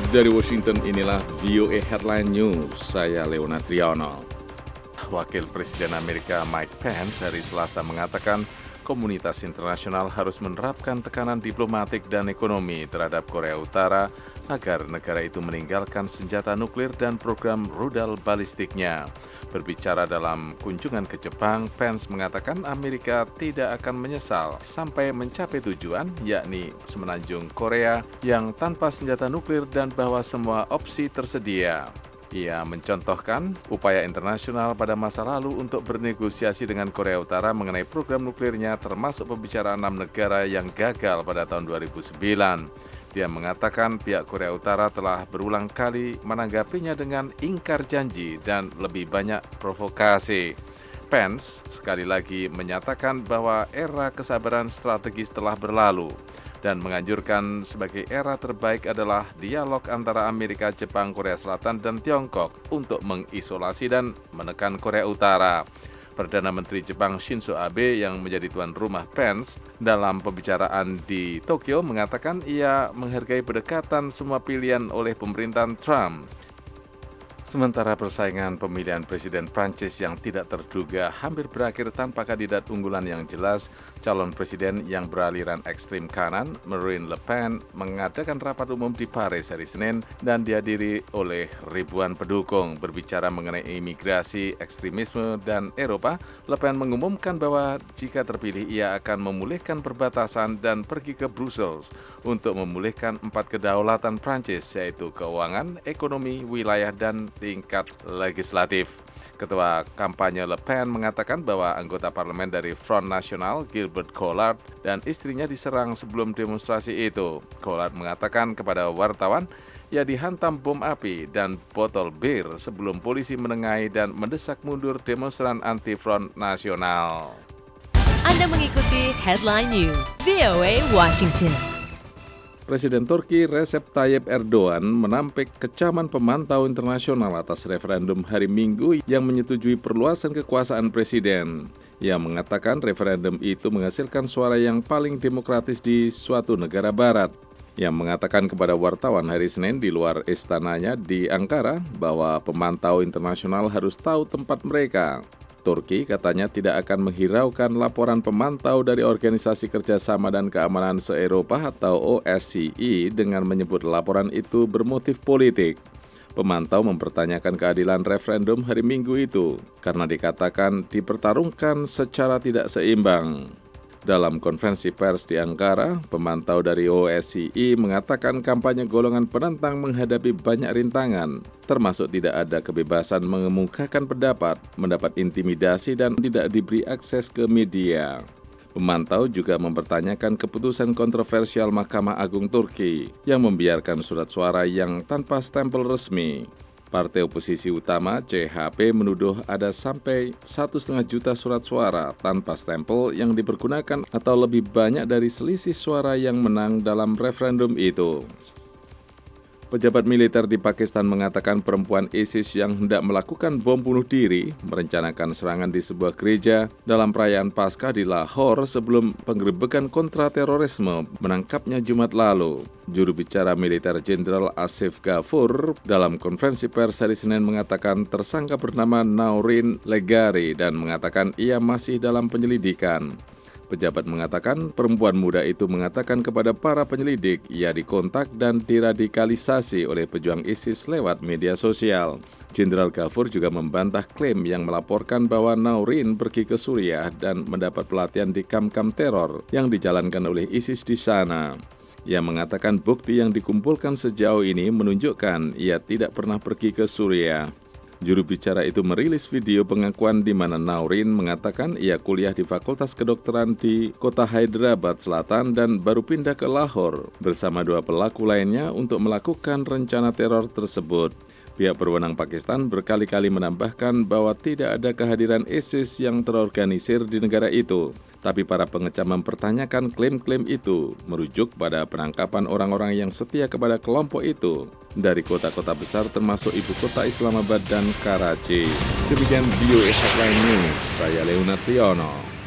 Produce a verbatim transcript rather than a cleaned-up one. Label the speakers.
Speaker 1: Dari Washington, inilah V O A Headline News. Saya Leona Triano. Wakil Presiden Amerika Mike Pence hari Selasa mengatakan komunitas internasional harus menerapkan tekanan diplomatik dan ekonomi terhadap Korea Utara agar negara itu meninggalkan senjata nuklir dan program rudal balistiknya. Berbicara dalam kunjungan ke Jepang, Pence mengatakan Amerika tidak akan menyesal sampai mencapai tujuan, yakni semenanjung Korea yang tanpa senjata nuklir dan bahwa semua opsi tersedia. Ia mencontohkan upaya internasional pada masa lalu untuk bernegosiasi dengan Korea Utara mengenai program nuklirnya termasuk pembicaraan enam negara yang gagal pada tahun dua ribu sembilan. Dia mengatakan pihak Korea Utara telah berulang kali menanggapinya dengan ingkar janji dan lebih banyak provokasi. Pence sekali lagi menyatakan bahwa era kesabaran strategis telah berlalu dan menganjurkan sebagai era terbaik adalah dialog antara Amerika, Jepang, Korea Selatan, dan Tiongkok untuk mengisolasi dan menekan Korea Utara. Perdana Menteri Jepang Shinzo Abe yang menjadi tuan rumah Pence dalam pembicaraan di Tokyo mengatakan ia menghargai pendekatan semua pilihan oleh pemerintahan Trump. Sementara persaingan pemilihan Presiden Prancis yang tidak terduga hampir berakhir tanpa kandidat unggulan yang jelas, calon presiden yang beraliran ekstrim kanan, Marine Le Pen, mengadakan rapat umum di Paris hari Senin dan dihadiri oleh ribuan pendukung. Berbicara mengenai imigrasi, ekstremisme, dan Eropa, Le Pen mengumumkan bahwa jika terpilih ia akan memulihkan perbatasan dan pergi ke Brussels untuk memulihkan empat kedaulatan Prancis, yaitu keuangan, ekonomi, wilayah, dan tingkat legislatif. Ketua kampanye Le Pen mengatakan bahwa anggota parlemen dari Front National, Gilbert Collard, dan istrinya diserang sebelum demonstrasi itu. Collard mengatakan kepada wartawan, ia dihantam bom api dan botol bir sebelum polisi menengahi dan mendesak mundur demonstran anti-Front National.
Speaker 2: Anda mengikuti Headline News, V O A Washington.
Speaker 1: Presiden Turki Recep Tayyip Erdogan menampik kecaman pemantau internasional atas referendum hari Minggu yang menyetujui perluasan kekuasaan presiden. Ia mengatakan referendum itu menghasilkan suara yang paling demokratis di suatu negara barat. Ia mengatakan kepada wartawan hari Senin di luar istananya di Ankara bahwa pemantau internasional harus tahu tempat mereka. Turki katanya tidak akan menghiraukan laporan pemantau dari Organisasi Kerjasama dan Keamanan Se-Eropa atau O S C E dengan menyebut laporan itu bermotif politik. Pemantau mempertanyakan keadilan referendum hari Minggu itu karena dikatakan dipertarungkan secara tidak seimbang. Dalam konferensi pers di Ankara, pemantau dari O S C E mengatakan kampanye golongan penentang menghadapi banyak rintangan, termasuk tidak ada kebebasan mengemukakan pendapat, mendapat intimidasi, dan tidak diberi akses ke media. Pemantau juga mempertanyakan keputusan kontroversial Mahkamah Agung Turki yang membiarkan surat suara yang tanpa stempel resmi. Partai oposisi utama C H P menuduh ada sampai satu setengah juta surat suara tanpa stempel yang dipergunakan atau lebih banyak dari selisih suara yang menang dalam referendum itu. Pejabat militer di Pakistan mengatakan perempuan ISIS yang hendak melakukan bom bunuh diri merencanakan serangan di sebuah gereja dalam perayaan Paskah di Lahore sebelum penggerebekan kontra terorisme menangkapnya Jumat lalu. Juru bicara militer Jenderal Asif Ghafur dalam konferensi pers hari Senin mengatakan tersangka bernama Naurin Legari dan mengatakan ia masih dalam penyelidikan. Pejabat mengatakan perempuan muda itu mengatakan kepada para penyelidik ia dikontak dan diradikalisasi oleh pejuang ISIS lewat media sosial. Jenderal Ghafur juga membantah klaim yang melaporkan bahwa Naurin pergi ke Suriah dan mendapat pelatihan di kamp-kamp teror yang dijalankan oleh ISIS di sana. Ia mengatakan bukti yang dikumpulkan sejauh ini menunjukkan ia tidak pernah pergi ke Suriah. Juru bicara itu merilis video pengakuan di mana Naurin mengatakan ia kuliah di Fakultas Kedokteran di kota Hyderabad Selatan dan baru pindah ke Lahore bersama dua pelaku lainnya untuk melakukan rencana teror tersebut. Pihak berwenang Pakistan berkali-kali menambahkan bahwa tidak ada kehadiran ISIS yang terorganisir di negara itu. Tapi para pengecam mempertanyakan klaim-klaim itu merujuk pada penangkapan orang-orang yang setia kepada kelompok itu dari kota-kota besar termasuk ibu kota Islamabad dan Karachi. Demikian V O A Headline News, saya Leona Triano.